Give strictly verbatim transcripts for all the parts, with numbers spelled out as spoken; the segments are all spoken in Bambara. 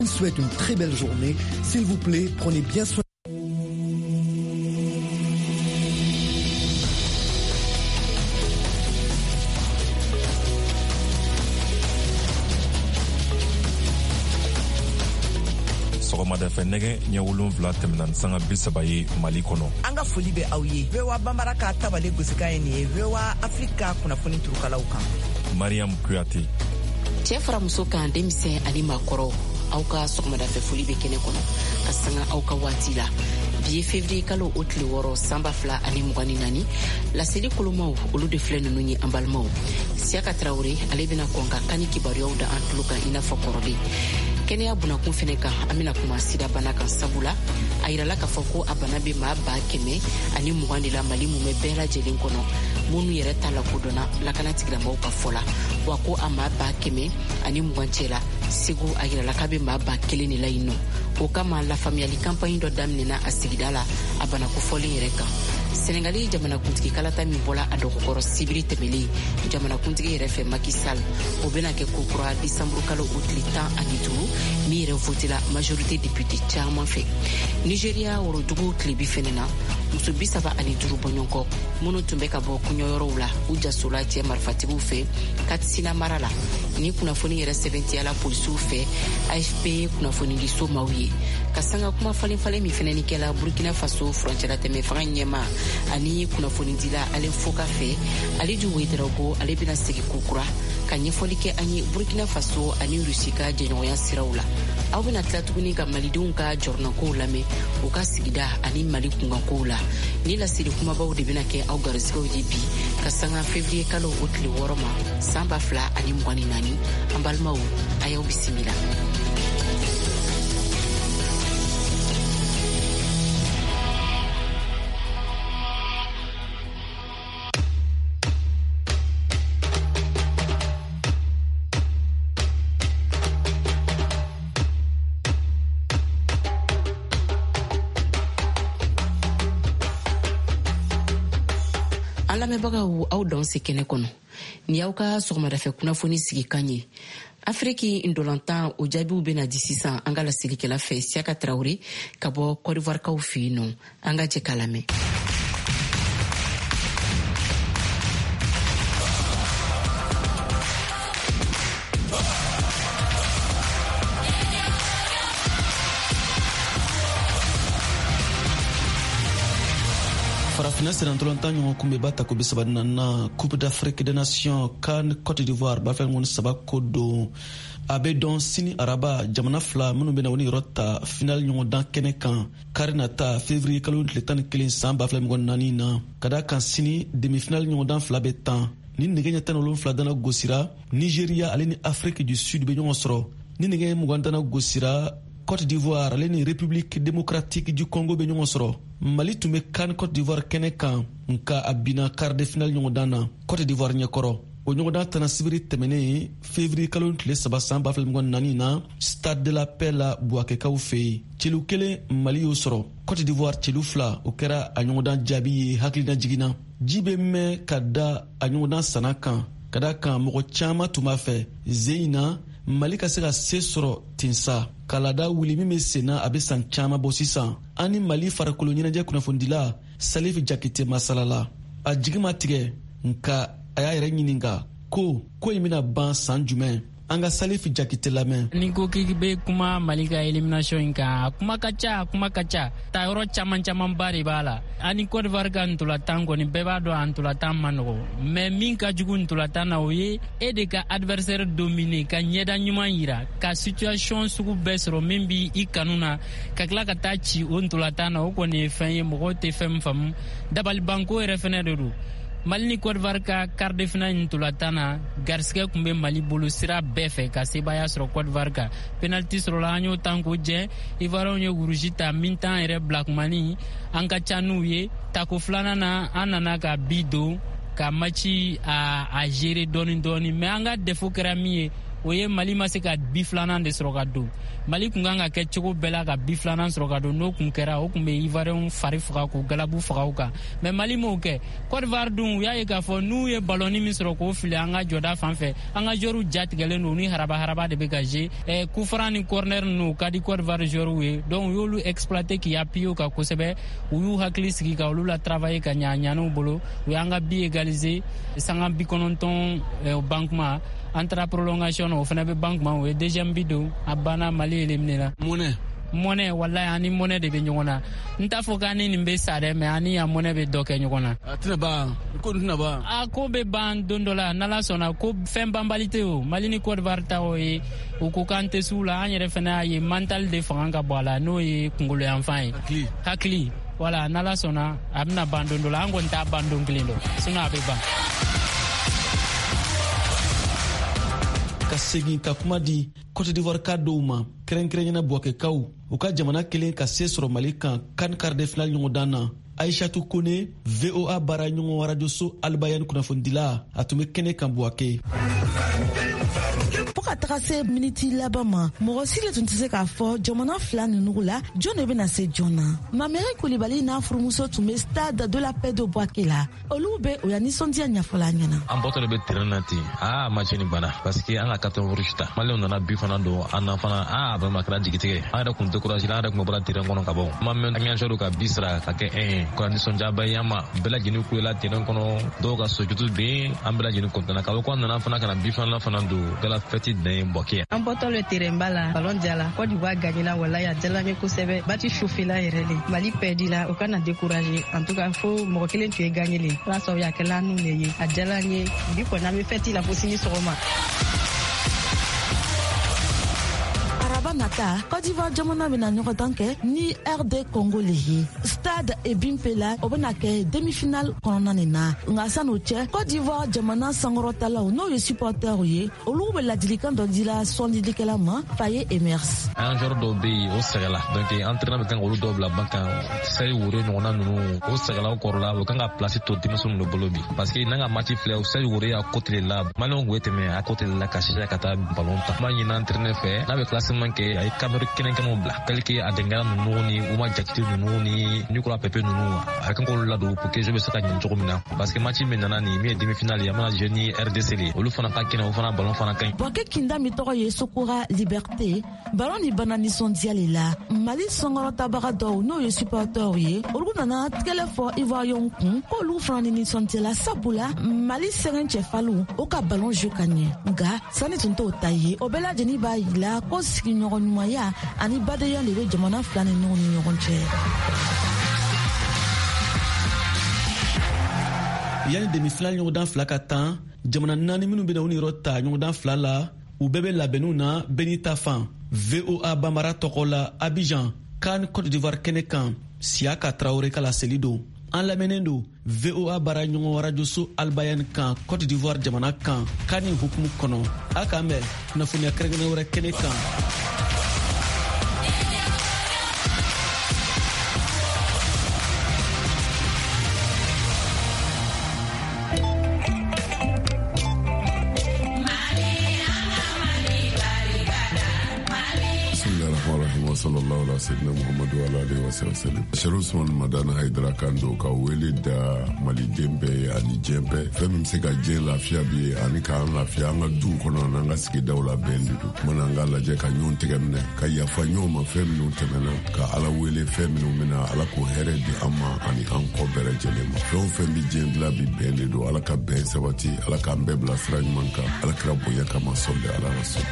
Je vous souhaite une très belle journée. S'il vous plaît, prenez bien soin. Sɔgɔmada fɛ nɛgɛ ɲɛ wolonwula tɛmɛna ni sanga bi saba ye Mali kɔnɔ. An ka foli bɛ aw ye. V O A Bambara ka tabale gosikan ye nin ye. V O A Afrika kunnafoni turukalaw kan. Mariam Kuyate. Cɛ fara muso kan denmisɛn ani maakɔrɔw, aw ka sɔgɔmada fɛ foli bɛ kɛnɛ kɔnɔ ka sanga aw ka waati la. Bi ye février kalo o tile wɔɔrɔ san ba fila ani mugan ni naani. Laseli kolomaw olu de filɛ ninnu ye an balimaw. Siaka Traoré ale bɛna kɔn ka kani kibaruyaw da an tulo kan i n'a fɔ kɔrɔlen. Kɛnɛya bunakun fɛnɛ kan an bɛna kuma sida bana kan sabula a yirala k'a fɔ ko a bana bɛ maa ba kɛmɛ ani mugan de la Mali mun bɛ bɛɛ lajɛlen kɔnɔ minnu yɛrɛ ta lakodɔnna lakana tigilamɔgɔw ka fɔ la wa ko a maa ba kɛmɛ ani mugan cɛ la Segu a yirala k'a bɛ maa ba kelen de la yen nɔ. O kama lafaamuyali campagne dɔ daminɛna a sigida la a bana kofɔlen yɛrɛ kan. Senegali jamanakuntigi kalata min bɔla a dɔgɔkɔrɔ sibiri tɛmɛlen jamanakuntigi yɛrɛ fɛ Macky Sall o bɛna kɛ kokura disanburu kalo o tile tan ani duuru min yɛrɛ votela majorité député caman fɛ. Nigeria worodugu tilebi fɛnɛ na muso bi saba ani duuru bɔɲɔgɔnkɔ minnu tun bɛ ka bɔ kuɲɔyɔrɔw la u jasola cɛ marifatigiw fɛ Katsina mara la ni kunnafoni yɛrɛ sɛbɛntiyala polisiw fɛ A F P kunnafonidiso maaw ye ka sanga kuma falen falen min fɛnɛ ni kɛla Burkina Faso frontière tɛmɛ fanga ɲɛma ani kunnafonidila ale foka fɛ Alidu Ouedraogo ale bɛna segi kokura ka ɲɛfɔli kɛ an ye Burkina Faso ani Russie ka jɛɲɔgɔnya siraw la. Aw bɛna tila tuguni ka malidenw ka jɔrɔnakow lamɛn u ka sigida ani Mali kunkankow la. Ni laseli kumabaw de bɛna kɛ aw garisigɛw ye bi ka sanga février kalo o tile wɔɔrɔ ma san ba fila ani mugan ni naani. An balimaw a y'aw bisimila. An lamɛnbagaw aw dan se kɛnɛ kɔnɔ ni y'aw ka sɔgɔmadafɛ kunnafoni sigi kan ye. Afriki ndolantan o jaabiw bɛna di sisan an ka laselikɛla fɛ Siaka Traoré ka bɔ Côte d'Ivoire kaw fɛ yen nɔ. An ka jɛ k'a lamɛn. Farafina serantolantan ɲɔgɔn kun bɛ ba ta ko bi saba na Coupe d'Afrique des Nations CAN Côte d'Ivoire ba fɛn ŋɔni saba ko don a bɛ dɔn sini araba jamana fila minnu bɛna wani yɔrɔ ta final ɲɔgɔn dan kɛnɛ kan kari na ta février kalo tile tan ni kelen san ba fila mugan naani na ka da kan sini demi final ɲɔgɔn dan fila bɛ tan ni nɛgɛ ɲɛ tan ni wolonwula dana gosira Nigeria ale ni Afrique du Sud bɛ ɲɔgɔn sɔrɔ ni nɛgɛ mugan dana gosira Côte d'Ivoire ale ni République démocratique du Congo bɛ ɲɔgɔn sɔrɔ. Mali tun bɛ CAN Côte d'Ivoire kɛnɛ kan nka a bina quart de finale ɲɔgɔndan na Côte d'Ivoire ɲɛkɔrɔ. O ɲɔgɔndan tana sibiri tɛmɛnen février kalo tile saba san ba fila mugan naani na Stade de la Paix la Buakekaw fɛ yen. Celu kelen Mali y'o sɔrɔ. Côte d'Ivoire celu fila o kɛra a ɲɔgɔndan jaabi ye hakilina jiginna. Ji bɛ mɛn ka da a ɲɔgɔndan sana kan ka da kan mɔgɔ caman tun b'a fɛ Zeyina Mali ka se ka se sɔrɔ tinsa ka laada wuli min bɛ senna a bɛ san caman bɔ sisan. An ni Mali farikolo ɲɛnajɛ kunnafonidila Salif Jakite masalala a jigi ma tigɛ nka a y'a yɛrɛ ɲininka ko ko in bɛna ban san jumɛn. An ka Salif Jakite lamɛn. Ni ko k'i bɛ kuma Mali ka élimination in kan a kuma ka ca a kuma ka ca ta yɔrɔ caman caman ba de b'a la. Ani Côte d'Ivoire ka ntolantan kɔni bɛɛ b'a dɔn a ntolantan man nɔgɔ mais min ka jugu ntolantan na o ye e de ka adversaire dominer ka ɲɛda ɲuman yira ka situation sugu bɛɛ sɔrɔ min bi i kanu na ka tila ka taa ci o ntolantan na o kɔni ye fɛn ye mɔgɔw tɛ fɛn min faamu dabalibanko yɛrɛ fɛnɛ de don. Mali ni Côte d'Ivoire ka quart de finale ntolantan na garisigɛ kun bɛ Mali bolo sira bɛɛ fɛ ka sebaya sɔrɔ Côte d'Ivoire kan. Penalty sɔrɔla an y'o tan k'o jɛ Ivoiriyɛnw ye wuruji ta min tan yɛrɛ bilakumani an ka ca n'u ye. Tako filanan na an nana ka bi don ka match a, a gérer dɔɔni dɔɔni mais an ka défaut kɛra min ye o ye Mali ma se ka bi filanan de sɔrɔ ka don. Mali kun kan ka kɛ cogo bɛɛ la ka bi filanan sɔrɔ ka don. N'o kun kɛra o kun bɛ Ivoirien fari faga k'u galabu faga u kan. Mais Mali m'o kɛ. Côte d'Ivoire dun u y'a ye k'a fɔ n'u ye ballonni min sɔrɔ k'o fili an ka jɔda fan fɛ an ka joueurs jatigɛlen don ni haraba haraba de bɛ ka jouer. Eh, coup franc ni corner ninnu ka di Côte d'Ivoire joueurs ye. Donc u y'olu exploiter k'i appuyer u kan kosɛbɛ. U y'u hakili sigi ka olu la travailler ka ɲa ɲan'u bolo. U y'an ka bi égaliser sanga bi kɔnɔntɔn o bankuma. Entre prolongation o fana be bankuma o ye deuxième bidon a bana Mali éliminé la. Monnaie monnaie wallahi ani monnaie de be ɲɔgɔn na. N t'a fɔ k'ani nin be sa dɛ mais ani ya monnaie be dɔ kɛ ɲɔgɔn na. A tɛna ban ko tɛna ban. A ko be ban don dɔ la n'Ala sɔnna ko fɛn banbali tɛ o. Mali ni Côte d'Ivoire ta o ye u ko k'an tɛ s'u la an yɛrɛ fana y'a ye mental de fanga ka bɔ a la n'o ye kunkolo yanfan ye. Hakili hakili voilà n'Ala sɔnna a bɛna ban don dɔ la an kɔni t'a ban don kelen dɔ sinon a be ban. Ka segin ka kuma di Côte d'Ivoire ka dɔw ma kɛrɛnkɛrɛnyana Bouakekaw u ka jamana kelen ka se sɔrɔ Mali kan CAN quart de finale ɲɔgɔndan na. Aïchatou Kone, V O A bara ɲɔgɔn radioso Albayan kunnafonidila a tun bɛ kɛnɛ kan Bouaké. Fo ka taga se miniti laban ma mɔgɔ si de tun tɛ se k'a fɔ jamana fila ninnu la jɔn de bɛna se jɔn na. Mamɛri Kulibali n'a furumuso tun bɛ stade de la paix de Bouaké la olu bɛ o ya nisɔndiya ɲɛfɔla ɲɛna. An bɔtɔ de bɛ terrain na ten aa match ni banna parce que an ka quatorze rouge ta Maliens nana bi fana don an na fana aa vraiment kɛra jigitigɛ an yɛrɛ kun découragé an yɛrɛ kun bɔra terrain kɔnɔ ka bɔ ma mɛn an ka bi sira ka kɛ un ko nisɔndiyaba ye an ma bɛɛ lajɛlen kulela terrain kɔnɔ dɔw ka sojutu bɛ an bɛɛ lajɛlen kɔntana ka bɔ ko an nana fana ka na bi fana fana don bɛɛ la fête dan ye Bouaké. An bɔtɔ le terrain ba la ballon jala Côte d'Ivoire gagné la wala ya jala me kosɛbɛ bati chauffer la yɛrɛ le Mali perdu la o kana décourager en tout cas fo mɔgɔ kelen tun ye gagné le la sɔrɔ ya kɛla nu le ye a jala ye bi kɔni an bɛ fête la fo sini sɔgɔma. Nata Côte d'Ivoire jamana bena ɲɔgɔn dan kɛ ni R D Congo le ye stade Ebimpe la o bena kɛ demi-finale kɔnɔna nin na nka san'o cɛ Côte d'Ivoire jamana sankɔrɔtalaw n'o ye supporters ye olu bɛ ladilikan dɔ dila sɔndilikɛla ma Faye Emers. An joueur dɔw bɛ yen o sɛgɛla donc entraîneur bɛ kan k'olu dɔw bila ban kan Sayi Wore ɲɔgɔnna ninnu o sɛgɛla o kɔrɔla o kan ka place to denmisɛnninw de bolo bi parce que n'an ka match filɛ o Sayi Wore a côté de la Maliens kun bɛ tɛmɛ a côté de la ka sisa ka taa ballon ta n b'a ɲini entraîneur fɛ n'a bɛ classement kɛ a ye caméra kɛnɛkɛnɛw bila quelque a dengara ninnu ni Uma Jakite ninnu ni Nicolas Pepe ninnu a kan k'olu ladon pour que jeu bɛ se ka ɲɛ cogo min na parce que match min nana nin min ye demi-finale ye a mana jouer ni R D C le olu fana ka kɛnɛ o fana ballon fana ka ɲi. Bouaké kinda min tɔgɔ ye Sokora Liberté ballon ni bana nisɔndiya le la Mali sɔngɔrɔtabaga dɔw n'o ye supporters ye olu nana tigɛlɛ fɔ Ivoirien kun k'olu fana ni nisɔndiya la sabula Mali sɛgɛn cɛfalu o ka ballon jeu ka ɲɛ nka sani tun t'o ta ye o bɛɛ lajɛlen b'a yira ko sigiɲɔgɔn ɲumanya ani badenya de bɛ jamana fila ni ɲɔgɔn ni ɲɔgɔn cɛ. Yani demi-finale ɲɔgɔndan fila ka tan jamana naani minnu bɛna u ni yɔrɔ ta ɲɔgɔndan fila la u bɛɛ bɛ labɛnniw na bɛɛ n'i ta fan. V O A banbara tɔgɔ la Abidjan CAN Côte d'Ivoire kɛnɛ kan Siaka Traoré ka laseli don an lamɛnnen don V O A bara ɲɔgɔn radioso Albayan kan Côte d'Ivoire jamana kan CAN ni hukumu kɔnɔ a k'an bɛn kunnafoniya kɛrɛnkɛrɛn wɛrɛ kɛnɛ kan. sallallahu alaihi wasallam Muhammadu wa alihi wasallam Sharusman Madana Haidara Kando ka wele da Mali dembe ani jembe fɛn se ka jɛ lafiya bi ani ka an lafiya an ka du kɔnɔ n'an ka sigidaw la bɛn de don mana an ka lajɛ ka ɲɔgɔn tɛgɛ minɛ ka yafa ɲɔgɔn ma fɛn minnu tɛmɛna ka Ala wele fɛn minnu bɛna Ala ko hɛrɛ di an ma ani an kɔ bɛɛ lajɛlen ma fɛn o fɛn bi diɲɛ dilan bi bɛn de don Ala ka bɛn sabati Ala k'an bɛɛ bila sira ɲuman kan Ala kira bonya kama sɔli Ala rasul.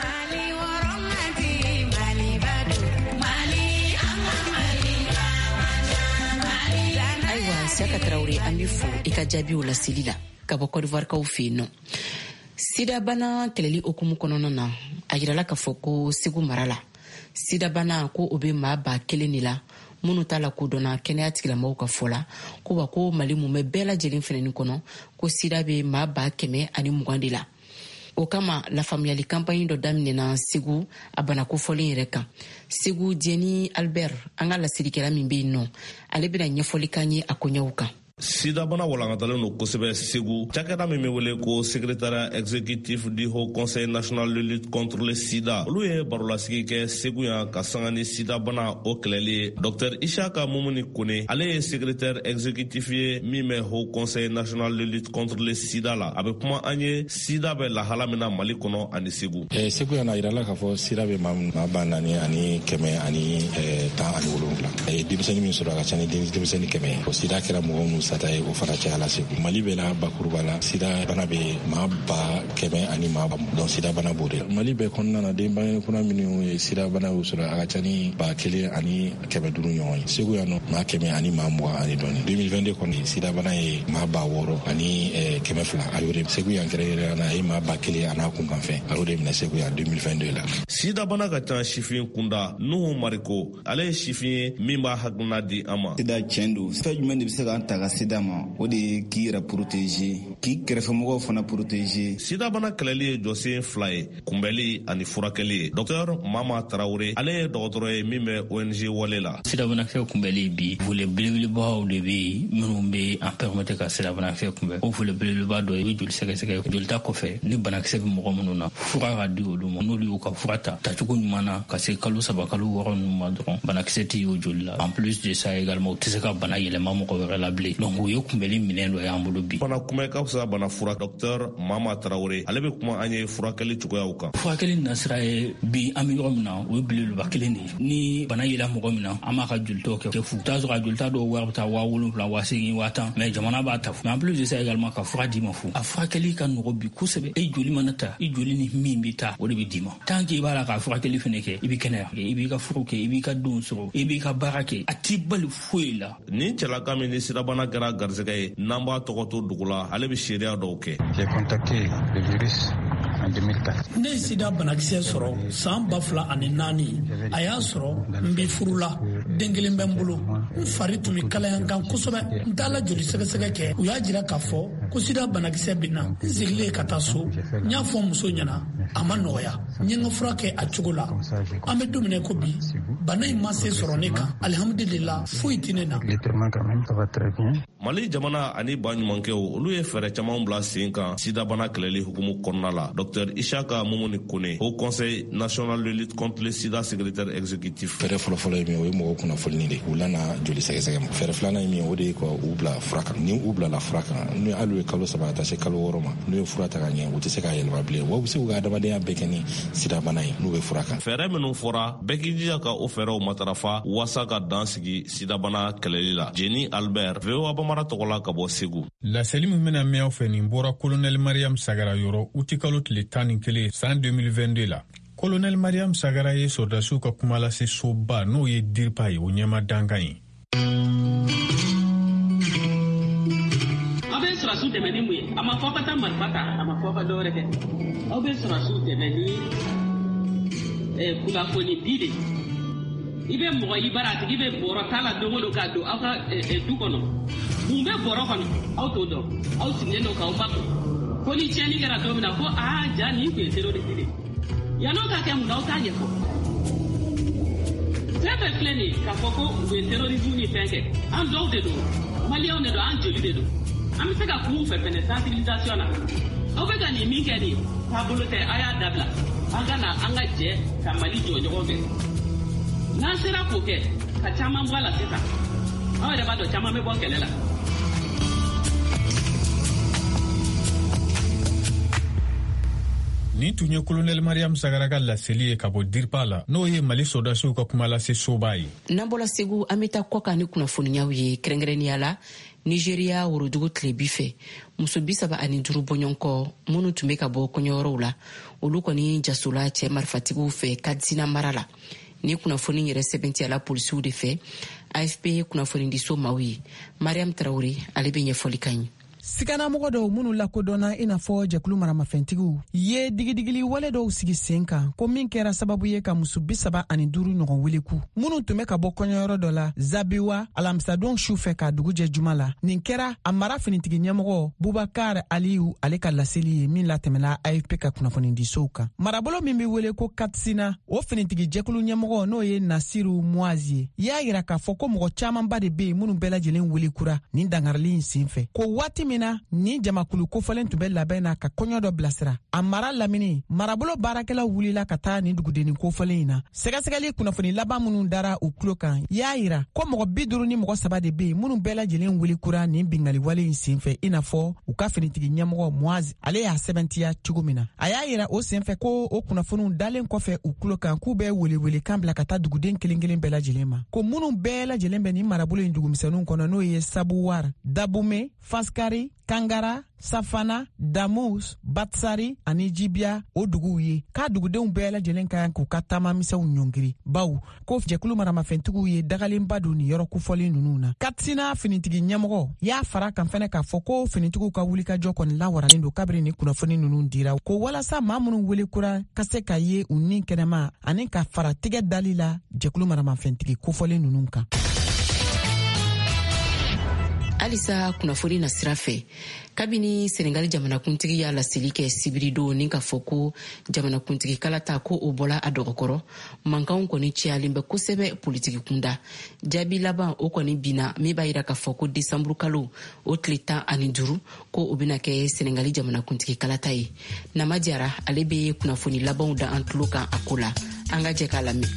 Siaka Traoré an bɛ fo i ka jaabiw la seli la ka bɔ Côte d'Ivoire kaw fɛ yen nɔ. Sida bana kɛlɛli okumu kɔnɔna na a yirala k'a fɔ ko Segu mara la sida bana ko o bɛ maa ba kelen de la minnu t'a la kodɔnna kɛnɛya tigilamɔgɔw ka fɔ la ko wa ko Mali mun bɛ bɛɛ lajɛlen fɛnɛ kɔnɔ ko sida bɛ maa ba kɛmɛ ani mugan de la. O kama lafaamuyali campagne dɔ daminɛna Segu a bana kofɔlen yɛrɛ kan. Segu Dieni Albert an ka lasirikɛla min bɛ yen nɔ ale bɛna ɲɛfɔli k'an ye a koɲɛw kan. sida bana walankatalen no kosɛbɛ Segu. Cakɛda min bɛ wele ko secrétariat exécutif du Haut Conseil national de lutte contre le sida. Olu ye barolasigi kɛ Segu yan ka sanga ni sida bana o kɛlɛli. Docteur Ishaka Mumuni Kone, ale ye secrétaire exécutif ye min bɛ Haut Conseil national de lutte contre le sida la. A bɛ kuma an ye sida bɛ lahala min na Mali kɔnɔ ani Segu. Eh, Segu yana yirala k'a fɔ sida bɛ maa ba naani ani kɛmɛ ani tan ani wolonwula. Denmisɛnnin min sɔrɔ a ka ca ni denmisɛnnin kɛmɛ. O sida kɛra mɔgɔ minnu sata ye o fana cayala Segu. Mali bɛ la bakuruba la sida bana bɛ maa ba kɛmɛ ani maa ba dɔn sida bana b'o de la. Mali bɛɛ kɔnɔna na den bange kɔnɔ minnu ye sida bana y'o sɔrɔ a ka ca ni ba kelen ani kɛmɛ duuru ɲɔgɔn ye. Segu yan nɔ maa kɛmɛ ani maa mugan ani dɔɔni. deux mille vingt-deux kɔni sida bana ye maa ba wɔɔrɔ ani kɛmɛ fila a y'o de Segu yan kɛrɛnkɛrɛnnenya la a ye maa ba kelen a n'a kunkanfɛn a y'o de minɛ Segu yan deux mille vingt-deux la. Sida bana ka ca sifin kunda Nuhu Mariko ale ye sifin ye min b'a hakilina di an ma. Sida tiɲɛ don fɛn jumɛn de bɛ se k'an ta ka sida ma o de ye k'i yɛrɛ protéger k'i kɛrɛfɛmɔgɔw fana protéger. Sida bana kɛlɛli ye jɔsen fila ye kunbɛli ani furakɛli ye. Docteur Mama Tarawele ale ye dɔgɔtɔrɔ ye min bɛ O N G wale la. Sida banakisɛ kunbɛli bi volet belebelebaw de bɛ minnu bɛ an permettre ka sida banakisɛ kunbɛn. O volet belebeleba dɔ i bɛ joli sɛgɛsɛgɛ jolita kɔfɛ ni banakisɛ bɛ mɔgɔ minnu na fura ka di olu ma n'olu y'u ka fura ta tacogo ɲuman na ka se kalo saba kalo wɔɔrɔ ninnu ma dɔrɔn banakisɛ tɛ y'o joli la. En plus de ça également u tɛ se ka bana yɛlɛma mɔgɔ wɛrɛ la bilen. Donc o ye kunbɛli minɛn dɔ y'an bolo bi. Bana kunbɛn ka fisa bana fura. Docteur Mama Tarawele ale bɛ kuma an ye furakɛli cogoyaw kan. Furakɛli nasira ye bi an bɛ yɔrɔ min na o ye belebeleba kelen de ye. Ni bana yela mɔgɔ min na an b'a ka jolitaw kɛ fu. T'a sɔrɔ a jolita dɔw wari bɛ taa waa wolonwula waa seegin waa tan mais jamana b'a ta fu. Mais en plus de ça également ka fura d'i ma fu. A furakɛli ka nɔgɔ bi kosɛbɛ. E joli mana ta i joli ni min bɛ taa o de bɛ d'i ma. Tant que i b'a la ka furakɛli fɛnɛ kɛ i bɛ kɛnɛya i b'i ka furu kɛ i b'i ka denw sɔrɔ i b'i ka baara kɛ a t'i bali foyi la. Ni cɛlaka min ni sirabana kɛra garisɛgɛ ye n'an b'a tɔgɔ to dugu la ale bɛ sariya dɔw kɛ. J'ai contacté le virus en deux mille quatre. Ne ye sida banakisɛ sɔrɔ san ba fila ani naani a y'a sɔrɔ n bɛ furu la den kelen bɛ n bolo n fari tun bɛ kalaya n kan kosɛbɛ n taala joli sɛgɛsɛgɛ kɛ u y'a jira k'a fɔ ko sida banakisɛ bɛ na n segilen ka taa so n y'a fɔ muso ɲɛna a ma nɔgɔya n ye n ka fura kɛ a cogo la an bɛ don min ko bi bana in ma se sɔrɔ ne kan alihamudulila foyi tɛ ne na. Mali jamana ani ba ɲumankɛw olu ye fɛɛrɛ caman bila sen kan sida bana kɛlɛli hukumu kɔnɔna la. Docteur Ishaka Mumuni Kone, Haut Conseil national de lutte contre le sida secrétaire exécutif. Fɛɛrɛ fɔlɔfɔlɔ ye min o ye mɔgɔw kunnafoni de u lana joli sɛgɛsɛgɛ ma. Fɛɛrɛ filanan ye min o de ye ka u bila fura kan ni u bilala fura kan n'u hali ye kalo saba ka taa se kalo wɔɔrɔ ma n'u ye fura ta ka ɲɛ u tɛ se k'a yɛlɛma bilen wa u bɛ se k'u ka adamadenya bɛɛ kɛ ni sida bana ye n'u bɛ fura kan. Fɛɛrɛ minnu fɔra bɛɛ k'i jija ka o fɛɛrɛw matarafa waasa ka dan sigi sida bana kɛlɛli la. Jenny Albert, V O A Bamara tɔgɔ la ka bɔ Segu. Laseli min bɛna mɛn aw fɛ nin bɔra Colonel Mariam Sagara yɔrɔ uti kalo tile tan ni kelen san deux mille vingt-deux la. Colonel Mariam Sagara ye sɔrdasiw ka kuma lase soba n'o ye diripa ye o ɲɛma dankan ye. Aw bɛ sɔrɔsiw dɛmɛ ni mun ye a ma fɔ ka taa marifa ta a ma fɔ ka dɔwɛrɛ kɛ aw bɛ sɔrɔsiw dɛmɛ ni kunnafoni di de i bɛ mɔgɔ i bara a tigi bɛ bɔrɔ t'a la don o don k'a don aw ka du kɔnɔ mun bɛ bɔrɔ kɔnɔ aw t'o dɔn aw sigilen don k'aw ba ko ni tiɲɛni kɛra don min na ko aa ja nin tun ye terroriste de yan'o ka kɛ mun na aw t'a ɲɛfɔ fɛn bɛɛ filɛ nin ye k'a fɔ ko u ye terrorisme ni fɛn kɛ an dɔw de don maliyɛnw de don an joli de don an bɛ se ka kun fɛ fɛnɛ sensibilisation na aw bɛ ka nin min kɛ nin taabolo tɛ a y'a dabila an ka na an ka jɛ ka Mali jɔ ɲɔgɔn fɛ n'an sera k'o kɛ ka caman bɔ a la sisan aw yɛrɛ b'a dɔn caman bɛ bɔ kɛlɛ la. Ni tun ye Colonel Mariam Sagara ka laseli ye ka bɔ diripa la n'o ye Mali sɔrdasiw ka kuma lase soba ye. N'an bɔla Segu an bɛ taa kɔ kan ni kunnafoniyaw ye kɛrɛnkɛrɛnnenya la Nigeria worodugu tilebi fɛ muso bi saba ani duuru bɔɲɔgɔnkɔ minnu tun bɛ ka bɔ kɔɲɔyɔrɔw la olu kɔni jasola cɛ marifatigiw fɛ Kadisina mara la. Ni kunnafoni yɛrɛ sɛbɛntiyala polisiw de fɛ A F P ye kunnafoni di so maaw ye. Mariam Traoré ale bɛ ɲɛfɔli kan ye. sikanamɔgɔ dɔw minnu lakodɔnna i n'a fɔ jɛkulu maramafɛntigiw ye digidigili wale dɔw sigi sen kan ko min kɛra sababu ye ka muso bisaba ani duuru ɲɔgɔn weleku minnu tun bɛ ka bɔ kɔɲɔyɔrɔ dɔ la zabiwa alamisadon su fɛ ka dugu jɛ juma la nin kɛra a mara finitigi ɲɛmɔgɔ bubakar aliyu ale ka laseli ye min latɛmɛla A F P ka kunnafoni disow kan marabolo min bɛ wele ko katsina o finitigi jɛkulu ɲɛmɔgɔ n'o ye nasiru muazi ye y'a yira k'a fɔ ko mɔgɔ camanba de bɛ yen minnu bɛɛ lajɛlen welekura nin dangarili in sen fɛ ko waati min na ni jamakulu kofɔlen tun bɛ labɛn na ka kɔɲɔ dɔ bilasira a mara lamini marabolo baarakɛlaw wulila ka taa nin dugudennin kofɔlen in na sɛgɛsɛgɛli kunnafoni laban minnu dara u tulo kan y'a yira ko mɔgɔ bi duuru ni mɔgɔ saba de bɛ yen minnu bɛɛ lajɛlen welekura nin bingaliwale in sen fɛ i n'a fɔ u ka finitigi ɲɛmɔgɔ muazi ale y'a sɛbɛntiya cogo min na a y'a yira o sen fɛ ko o kunnafoniw dalen kɔfɛ u tulo kan k'u bɛ welewele kan bila ka taa duguden kelen kelen bɛɛ lajɛlen ma ko minnu bɛɛ lajɛlen bɛ nin marabolo in dugumisɛnninw kɔnɔ n'o ye sabuwar dabume faskari kangara safana damus batsari ani jibia o duguw ye k'a dugudenw bɛɛ lajɛlen ka k'u ka taamamisɛnw ɲɔngiri baw ko jɛkulu maramafɛntigiw ye dagalenba don nin yɔrɔ kofɔlen ninnu na katsina finitigi ɲɛmɔgɔ y'a fara kan fɛnɛ k'a fɔ ko finitigiw ka wulikajɔ kɔni lawaralen don kabiri ni kunnafoni ninnu dira ko walasa maa minnu welekura ka se ka ye u nin kɛnɛma ani ka fara tigɛ dali la jɛkulu maramafɛntigi kofɔlen ninnu kan. Alisa kunnafoni na sira fɛ kabini Senegal jamanakuntigi y'a laseli kɛ sibiri don ni ka fɔ ko jamanakuntigi kalata ko o bɔla a dɔgɔkɔrɔ mankanw kɔni cayalen bɛ kosɛbɛ politiki kunda jaabi laban o kɔni bina min b'a yira ka fɔ ko desanburu kalo o tile tan ani duuru ko o bɛna kɛ Senegal jamanakuntigi kalata ye Nama Jara ale bɛ kunnafoni labanw da an tulo kan a ko la an ka jɛ k'a lamɛn.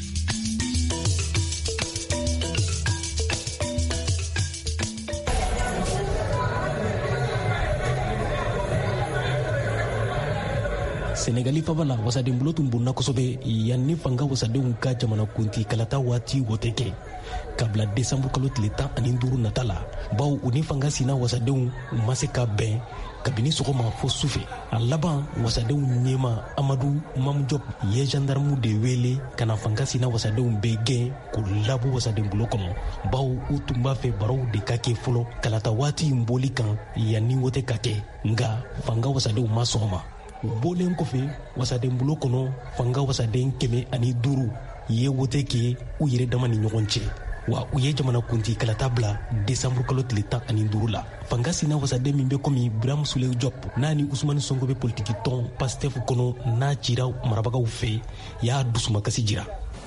Senegali fabala wasaden bulo tun bunna kosɛbɛ yanni fanga wasadenw ka jamanakunti kalata waati wote kɛ kabla desanburu kalo tile tan ani duuru nata la baw u ni fanga sina wasadenw ma se ka bɛn kabini sɔgɔma fo sufɛ a laban wasadenw ɲɛma amadu mamujɔp ye gendarmu de wele ka na fanga sina wasadenw bɛɛ gɛn k'u labɔ wasaden bulo kɔnɔ baw u tun b'a fɛ baraw de ka kɛ fɔlɔ kalata waati in boli kan yanni wote ka kɛ nga fanga wasadenw ma sɔn ma u bɔlen kɔfɛ wasaden bulo kɔnɔ fanga wasaden kɛmɛ ani duuru ye wote kɛ u yɛrɛ dama ni ɲɔgɔn cɛ wa u ye jamanakunti kalata bila desanburu kalo tile tan ani duuru la fanga sina wasaden min bɛ komi Birame Souleye Diop n'a ni Ousmane Sonko bɛ politiki tɔn Pastef kɔnɔ n'a cira marabagaw fɛ y'a dusumakasi jira.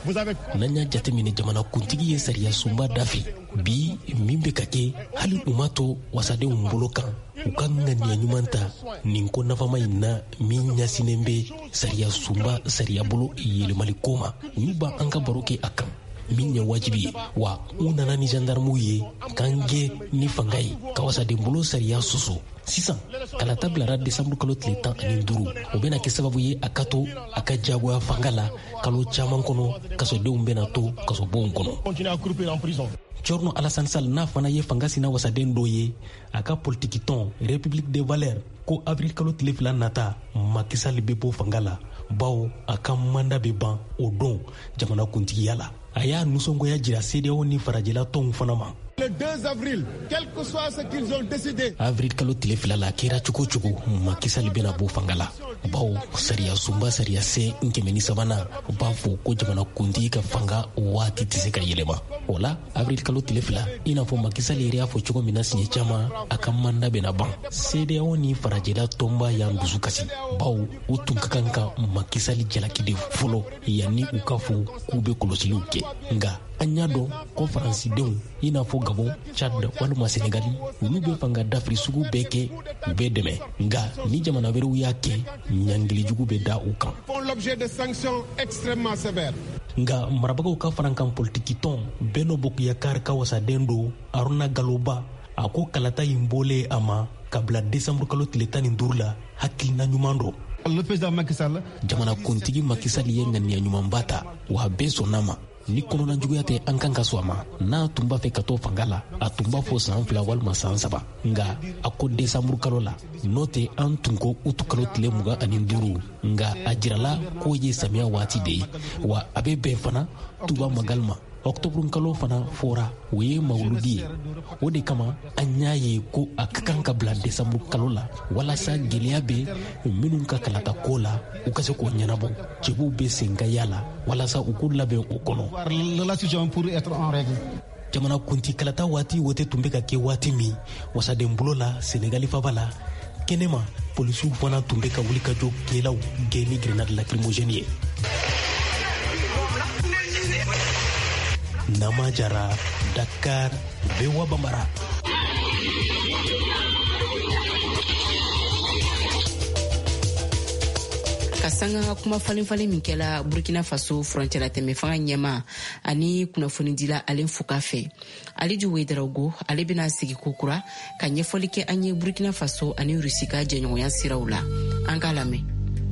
N'an y'a jateminɛ jamanakuntigi ye sariya sunba dafi bi min bɛ ka kɛ hali u ma to wasadenw bolo kan u ka ŋaniya ɲuman ta nin ko nafama in na min ɲasinen bɛ sariya sunba sariya bolo yɛlɛmali ko ma olu ba an ka baro kɛ a kan min ye wajibi ye wa u nana ni gendarmew ye k'an gɛ ni fanga ye ka wasaden bolo sariya soso sisan kalata bilara desanburu kalo tile tan ani duuru o bɛna kɛ sababu ye a ka to a ka jagoya fanga la kalo caman kɔnɔ kasodenw bɛna to kasobonw kɔnɔ. Corno Alassane Sall n'a fana ye fanga sina wasaden dɔ ye a ka politiki tɔn République des Valeurs ko avril kalo tile fila nata Macky Sall bɛ bɔ fanga la bawo a ka manda bɛ ban o don jamanakuntigiya la a y'a nusɔngoya jira C D A O ni farajɛla tɔnw fana ma. Le deux avril, quel que soit ce qu'ils ont décidé. Avril kalo tile fila la kɛra cogo cogo Macky Sall bɛna bɔ fanga la bawo sariya sunba sariya se nkɛmɛ ni sabanan b'a fɔ ko jamanakuntigi ka fanga waati tɛ se ka yɛlɛma o la avril kalo tile fila i n'a fɔ Macky Sall yɛrɛ y'a fɔ cogo min na siɲɛ caman a ka manda bɛna ban C D A O ni farajɛla tɔnba y'an dusu kasi bawo u tun ka kan ka Macky Sall jalaki de fɔlɔ yanni u ka fɔ k'u bɛ kɔlɔsiliw kɛ nka an y'a dɔn ko faransidenw i n'a fɔ Gabon, Tchad walima Senegali olu bɛ fanga dafiri sugu bɛɛ kɛ u bɛ dɛmɛ nka ni jamana wɛrɛw y'a kɛ ɲangilijugu bɛ da u kan. Font l'objet de sanctions extrêmement sévères. Nga marabagaw ka farankan politiki tɔn Benno Bokk Yakaar ka wasaden do Aruna Galoba a ko kalata in bɔlen a ma ka bila desanburu kalo tile tan ni duuru la hakilina ɲuman do. Le président Macky Sall jamanakuntigi Macky Sall ye ŋaniya ɲumanba ta wa a bɛɛ sɔnn'a ma ni kɔnɔna juguya tɛ an kan ka sɔn a ma n'a tun b'a fɛ ka to fanga la a tun b'a fɔ san fila walima san saba nga a ko desanburu kalo la n'o tɛ an tun ko utu kalo tile mugan ani duuru nga a jirala k'o ye samiya waati de ye wa a bɛ bɛn fana tuba magal ma octobre kalo fana fora o ye mawludi ye o de kama an y'a ye ko a ka kan ka bila décembre kalo la walasa gɛlɛya be minnu ka kalata ko la u ka se k'o ɲɛnabɔ cɛbuw be sen ka yala walasa u k'u labɛn o kɔnɔ jamana kunti kalata waati wote tun be ka kɛ waati min wasaden bolo la senegali faba la kɛnɛma polisiw fana tun be ka wuli ka jɔ kelaw gɛn ni grenade lacrymogène ye. Nama Jara, Dakar, Bewa Bambara. Kasanga kuma falen falen min kɛla Burkina Faso frontière tɛmɛ fanga ɲɛma ani kunnafoni dila Alen Fuka fɛ. Aliju Wederago ale bɛna sigi kokura ka ɲɛfɔli kɛ an ye Burkina Faso ani Russie ka jɛɲɔgɔnya siraw la. An k'a lamɛn.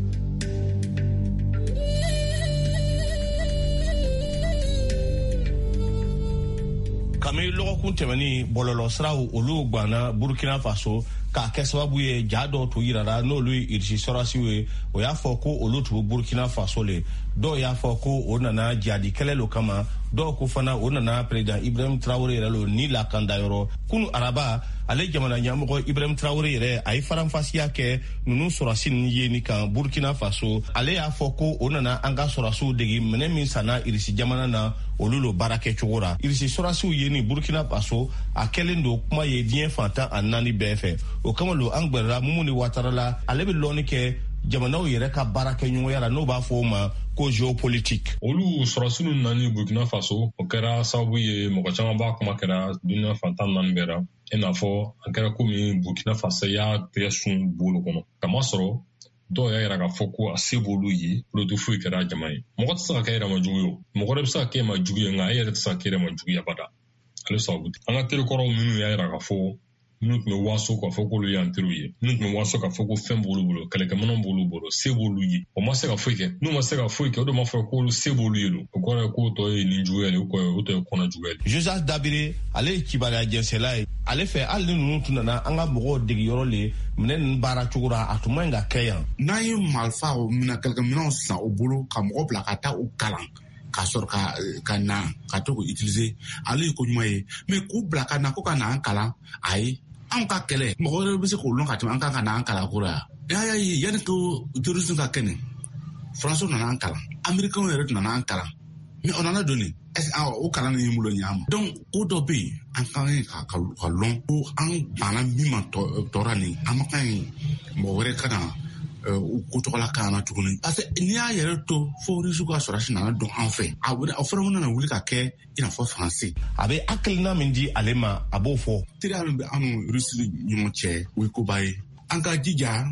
Kami lɔgɔkun tɛmɛni bɔlɔlɔ siraw olu gwanna Burkina Faso k'a kɛ sababu ye ja dɔw tun yirara n'olu ye irisi sɔrɔsiw ye o y'a fɔ ko olu tun Burkina Faso le dɔw y'a fɔ ko o nana jadi kɛlɛ lo kama dɔw ko fana o nana président Ibrahim Traoré yɛrɛ lo ni lakanda yɔrɔ kunu araba ale jamana ɲɛmɔgɔ Ibrahim Traoré yɛrɛ a ye faranfasiya kɛ nunu sɔrɔsi ninnu ye ni kan Burkina Faso ale y'a fɔ ko o nana an ka sɔrɔsiw degi minɛ min sanna irisi jamana na olu lo baara kɛ cogo ra irisi sɔrɔsiw ye ni Burkina Faso a kɛlen do kuma ye diɲɛ fantan a naani bɛɛ fɛ o kama lo an gbɛrɛra Mumu ni Ouattara la ale bɛ lɔnni kɛ jamanaw yɛrɛ ka baara kɛ ɲɔgɔnya la n'o b'a fɔ o ma ko géopolitique. Olu sɔrɔsiw nani Burkina Faso o kɛra sababu ye mɔgɔ caman b'a kuma kɛra dunuya fantan naani bɛɛ ra i n'a fɔ a kɛra komi Burkina Faso y'a tɛgɛ sun bolo kɔnɔ kamasɔrɔ dɔw y'a yira k'a fɔ ko a se b'olu ye olu tɛ foyi kɛra jama ye mɔgɔ tɛ se ka kɛ yɛrɛ ma jugu ye o mɔgɔ wɛrɛ bɛ se ka kɛ ma jugu ye nka e yɛrɛ tɛ se ka kɛ yɛrɛ ma jugu ye abada ale sababu an ka terikɔrɔw minnu y'a yira k'a fɔ minnu tun bɛ waaso k'a fɔ k'olu y'an teriw ye minnu tun bɛ waaso k'a fɔ ko fɛn b'olu bolo kɛlɛkɛminɛnw b'olu bolo se b'olu ye o ma se ka foyi kɛ n'u ma se ka foyi kɛ o de ma fɔ k'olu se b'olu ye lo o kɔrɔ ye k'o tɔ ye nin juguya ye o tɔ ye kɔnɔ juguya ye. Joseph Dabire ale ye kibaruya jɛnsɛla ye ale fɛ hali ni ninnu tun nana an ka mɔgɔw degi yɔrɔ le minɛ ninnu baara cogo ra a tun man ka kɛ yan. N'a ye marifa o minɛ kɛlɛkɛminɛnw san o bolo ka mɔgɔ bila ka taa u kalan ka sɔrɔ ka ka na ka to k'o utiliser ale ye ko ɲuman ye mais k'u bila ka na ko ka na an kalan ayi an ka kɛlɛ mɔgɔ wɛrɛ bɛ se k'o lɔn ka tɛmɛ an ka ka na an kalan ko la yan y'a ye yanni ko terrorisme ka kɛ nin Faransiw nana an kalan Américains yɛrɛ tun nana an kalan mais o nana don nin est-ce que o kalan nin ye bolo ɲɛ ma donc ko dɔ bɛ yen an ka kan ka ka lɔn ko an banna min ma tɔɔrɔ nin an ma kan ye mɔgɔ wɛrɛ ka na u ko tɔgɔ la kan na tuguni parce que n'i y'a yɛrɛ to fo Russie ka sɔrɔsi nana don an fɛ a a fɔra nana wuli ka kɛ i n'a fɔ Faransi a bɛ hakilina min di ale ma a b'o fɔ teriya min bɛ an ni Russie ɲɔgɔn cɛ o ye koba ye an ka jija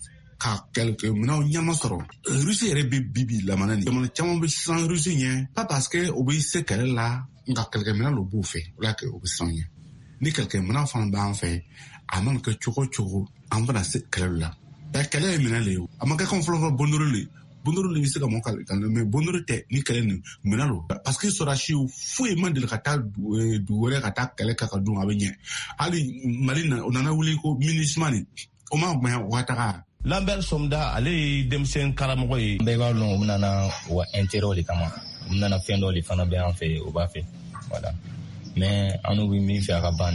ka kɛlɛkɛminɛnw ɲɛma sɔrɔ Russie yɛrɛ bɛ bibi lamana nin jamana caman bɛ siran Russie ɲɛ pas parce que o bɛ se kɛlɛ la nka kɛlɛkɛminɛn dɔ b'u fɛ o la kɛ o bɛ siran ɲɛ ni kɛlɛkɛminɛn fana b'an fɛ a mana kɛ cogo cogo an bɛna se kɛlɛ la ɛ kɛlɛ ye minɛ le ye a ma kɛ kan fɔlɔ fɔlɔ bondoro le bondoro le bɛ se ka mɔgɔ kan mais bondoro tɛ ni kɛlɛ nin minɛ lo parce que sɔrɔsiw foyi man deli ka taa du wɛrɛ ka taa kɛlɛ ka ka dun a bɛ ɲɛ hali Mali na o nana wuli ko MINUSMA nin o ma gbɛn o ka taga. Lambert Somda ale ye denmisɛn karamɔgɔ ye. Bɛɛ b'a dɔn u nana u ka intérêt de kama u nana fɛn dɔ de fana bɛ an fɛ o b'a fɛ voilà mais an n'u bɛ min fɛ a ka ban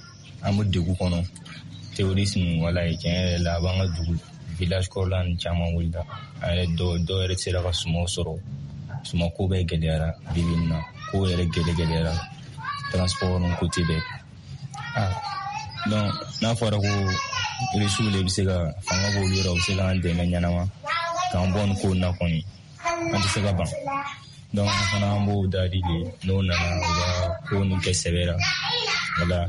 an bɛ degun kɔnɔ. Terrorisme wala ye tiɲɛ yɛrɛ la a b'an ka dugu village kɔrɔla ni caman wulila a yɛrɛ dɔw dɔw yɛrɛ sera ka sumaw sɔrɔ sumako bɛɛ gɛlɛyara bibi in na ko yɛrɛ gɛlɛ gɛlɛyara transport ni côté bɛɛ ah donc n'a fɔra ko Russiw le bɛ se ka fanga b'olu yɔrɔ u bɛ se k'an dɛmɛ ɲɛnama k'an bɔ nin ko in na kɔni an tɛ se ka ban donc an fana an b'o daadi de n'o nana u ka ko nin kɛ sɛbɛra voilà.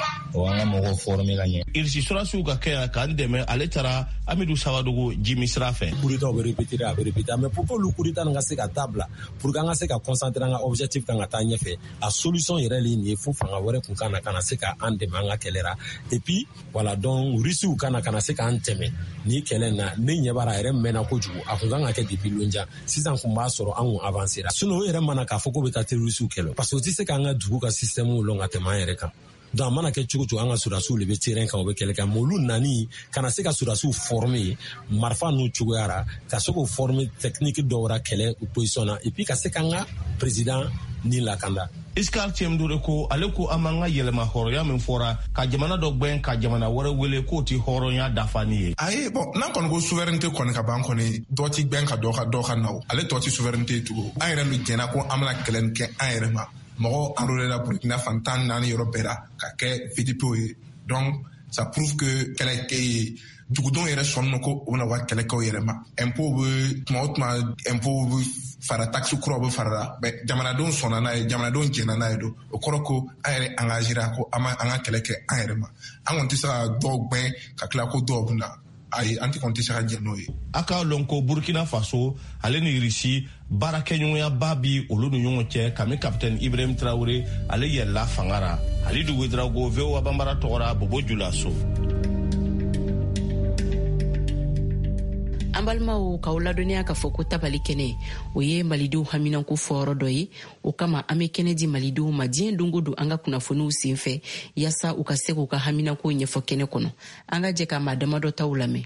Irisi sɔrɔsiw ka kɛ yan k'an dɛmɛ ale taara Amidu Sagadogo Jimi sira fɛ. Kuritaw bɛ répéter a bɛ répéter mais pour que olu kurita nin ka se ka taa bila pour que an ka se ka concentrer an ka objectif kan ka taa ɲɛfɛ a solution yɛrɛ le nin ye fo fanga wɛrɛ kun ka na ka na se ka an dɛmɛ an ka kɛlɛ ra et puis voilà donc Rusiw ka na ka na se k'an tɛmɛ ni kɛlɛ na ne ɲɛ b'a la a yɛrɛ mɛnna kojugu a kun kan ka kɛ depuis lonjan sisan kun b'a sɔrɔ an kun avancera sinon o yɛrɛ mana k'a fɔ ko bɛ taa terroriste kɛlɛ parce que o tɛ se k'an ka dugu ka système lɔn ka tɛmɛ an yɛrɛ kan. donc mana kɛ cogo cogo an ka sɔrɔdasiw de bɛ terrain kan o bɛ kɛlɛ kɛ mais olu nani kana se ka sɔrɔdasiw former marifa n'u cogoyara ka se k'o former technique dɔw ra kɛlɛ position na et puis ka se k'an ka président ni lakanda. Iskar Tiemdure ko ale ko amanga yelema horoya min fora ka jamana dɔ gbɛn ka jamana wɛrɛ wele k'o ti hɔrɔnya dafani ye. Ayi bon n'an kɔni ko souveraineté kɔni ka ban kɔni dɔ ti gbɛn ka dɔ ka dɔ ka naw ale tɔ ti souveraineté tugu an yɛrɛ min jɛnna ko an bɛna kɛlɛ nin kɛ an yɛrɛ ma mɔgɔ enrôlé la Burkina fan tan naani yɔrɔ bɛɛ la ka kɛ V D P ye donc ça prouve que kɛlɛ kɛ dugudenw yɛrɛ sɔnni ko u bɛna u ka kɛlɛkɛw yɛrɛ ma impôt bɛ tuma o tuma impôt bɛ fara taxe kuraw bɛ fara la mais jamanadenw sɔnna n'a ye jamanadenw jɛnna n'a ye don o kɔrɔ ko an yɛrɛ engagera ko an an ka kɛlɛ kɛ an yɛrɛ ma an kɔni tɛ se ka dɔw gbɛn ka tila ko dɔw bɛ na ayi an tɛ kɔni tɛ se ka jɛ n'o ye. A k'a lɔn ko Burkina Faso ale ni Irisi baarakɛɲɔgɔnyaba bi olu ni ɲɔgɔn cɛ kami capitaine Ibrahim Traoré ale yɛlɛla fanga ra Halidu Ouedraogo V O A Bambara tɔgɔra Bobo Julaso. An balimaw k'aw ladɔnniya k'a fɔ ko tabali kɛnɛ o ye malidenw haminanko fɔyɔrɔ dɔ ye o kama an bɛ kɛnɛ di malidenw ma diɲɛ don o don an ka kunnafoniw senfɛ yaasa u ka se k'u ka haminanko ɲɛfɔ kɛnɛ kɔnɔ an ka jɛ ka maa damadɔ taw lamɛn.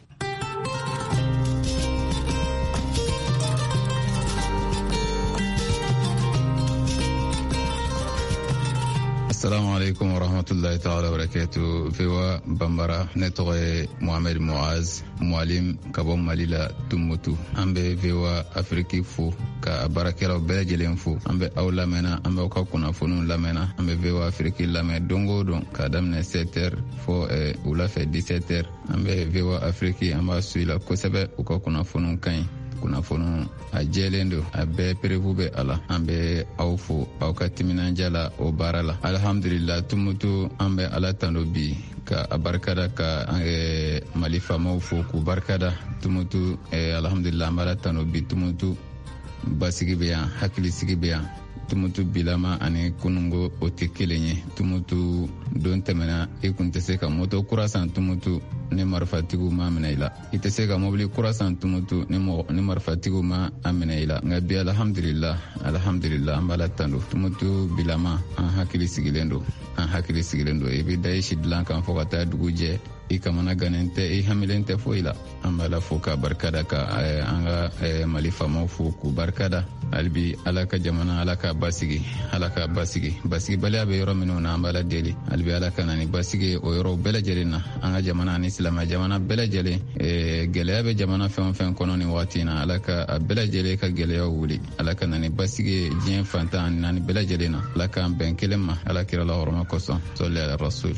Assalamu alaikum wa rahmatullahi ta'ala wa barakatuh. V O A Bambara ne tɔgɔ ye Mohamed Moaz Mualim ka bɔ Mali la Tumutu. An bɛ V O A Afrique fo ka baarakɛlaw bɛɛ lajɛlen fo. An bɛ aw lamɛnna, an bɛ aw ka kunnafoniw lamɛnna. An bɛ V O A Afrique lamɛn don o don k'a daminɛ sept heures fo wula fɛ dix-sept heures. An bɛ V O A Afrique an b'a suit la kosɛbɛ u ka kunnafoniw ka ɲi. Kunnafoni a jɛlen don a bɛɛ perewu bɛ a la an bɛ aw fo aw ka timinanja la o baara la alhamdulillah Tumutu an bɛ ala tando bi ka a barikada ka an Mali faamaw fo k'u barikada Tumutu alhamdulillah an bɛ ala tando bi Tumutu basigi bɛ yan hakilisigi bɛ yan Tumutu bilama ani kunungo o tɛ kelen ye Tumutu don tɛmɛna i kun tɛ se ka moto kura san Tumutu ni marifatigiw ma minɛ i la i tɛ se ka mobili kura san Tumutu ni ni marifatigiw ma a minɛ i la nka bi alhamdulillah alhamdulillah an b'a la tan don Tumutu bilama an hakili sigilen don an hakili sigilen don i bɛ da i si dilan kan fɔ ka taa dugu jɛ i kamana gannen tɛ i hamilen tɛ foyi la an b'a la fo ka barikada ka an ka Mali faamaw fo k'u barikada halibi ala ka jamana ala ka basigi ala ka basigi basigibaliya bɛ yɔrɔ minnu na an b'a la deli halibi ala ka na ni basigi o yɔrɔ bɛɛ lajɛlen na an ka jamana ni silamɛ jamana bɛɛ lajɛlen gɛlɛya bɛ jamana fɛn o fɛn kɔnɔ nin waati in na ala ka a bɛɛ lajɛlen ka gɛlɛyaw wuli ala ka na ni basigi diɲɛ fantan ani naani bɛɛ lajɛlen na ala k'an bɛn kelen ma ala kira la hɔrɔma kosɔn sɔli ala rasul.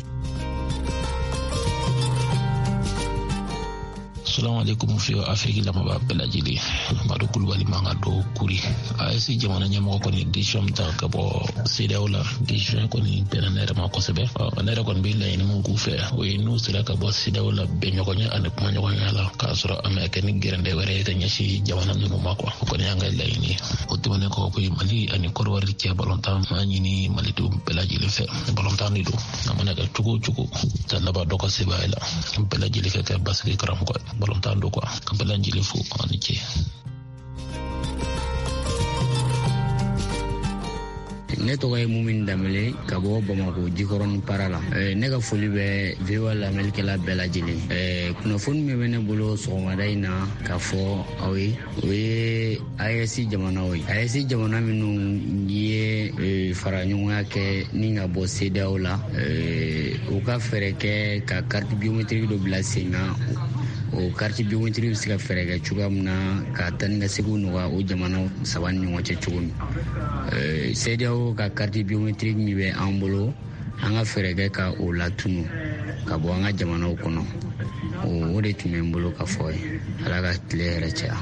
Assalamu alaikum fi Afrique lamaba belajili madu kulubali manga do kuri ayesi jamana nyamo ko ni decision ta ka bo C-D A-O la decision ko ni benanere ma ko sebe onere ko bi lay ni mu ku fe o nu sira ka bo C-D A-O la be nyoko nya ane kuma nyoko nya la ka soro ameke ni gerende were ta nyashi jamana nu ma ko ko ni anga lay ni o to ne ko ko mali ani ko wari ci balonta ma ni ni mali do belajili fe balonta ni do amana ka chugo chugo ta laba do ko seba la belajili fe ka basri karam ko balontando kwa kabla njili fu anike ne tɔgɔ ye Mumin Damele ka bɔ Bamako Jikɔrɔni para la ne ka foli bɛ V O A lamɛnnikɛla bɛɛ lajɛlen kunnafoni min bɛ ne bolo sɔgɔmada in na k'a fɔ aw ye o ye A E S jamanaw ye A E S jamana minnu ye fara ɲɔgɔnya kɛ ni ka bɔ C-D A-O la u ka fɛɛrɛ kɛ ka carte biométrique dɔ bila sen kan o carte biométrique bɛ se ka fɛɛrɛ kɛ cogoya min na ka taa ni ka segin nɔgɔya o jamana saba ni ɲɔgɔn cɛ cogo min C-D A-O ka carte biométrique min bɛ an bolo an ka fɛɛrɛ kɛ ka o latunu ka bɔ an ka jamanaw kɔnɔ o de tun bɛ n bolo ka fɔ ye ala ka tile yɛrɛ caya.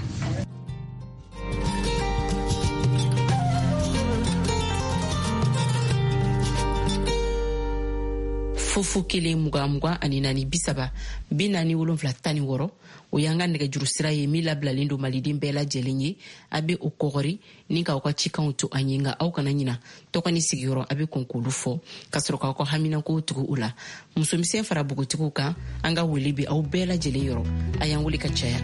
Fufu kelen muga muga ani nani bisaba bi nani wolonfila tani wɔrɔ o y'an ka nɛgɛjuru sira ye min labilalen don maliden bɛɛ lajɛlen ye a bɛ o kɔgɔri ni k'aw ka cikanw to an ye nka aw kana ɲina tɔgɔ ni sigiyɔrɔ a bɛ kɔn k'olu fɔ ka sɔrɔ k'aw ka haminankow tugu u la musomisɛn fara bogotigiw kan an ka wele bi aw bɛɛ lajɛlen yɔrɔ a y'an wele ka caya.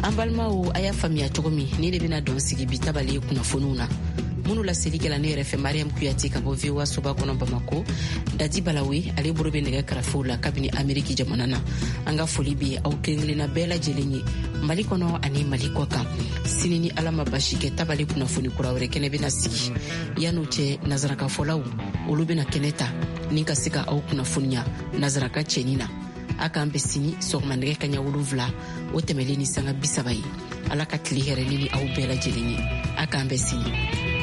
an balimaw a y'a faamuya cogo min ni de bena dɔn sigi bi tabali ye kunnafoniw na minnu laselikɛla ne yɛrɛ fɛ mariam kuyate ka bɔ voa soba kɔnɔ bamako dadi balawe ale boro be nɛgɛ karafew la kabini ameriki jamana na an ka foli be aw kelenkelenna bɛɛ lajɛlen ye mali kɔnɔ ani mali kɔ kan sini ni ala ma basi kɛ tabali kunnafoni kura wɛrɛ kɛnɛ bena sigi yan'o cɛ nazarakafɔlaw olu bena kɛnɛ ta ni ka se ka aw kunnafoniya nazaraka cɛni na a k'an bɛ sini sɔgɔma nɛgɛ kaɲa wolonfila o tɛmɛlen ni sanga bisaba ye ala ka tile hɛrɛni ni aw bɛɛ lajɛlen ye a k'an bɛ sini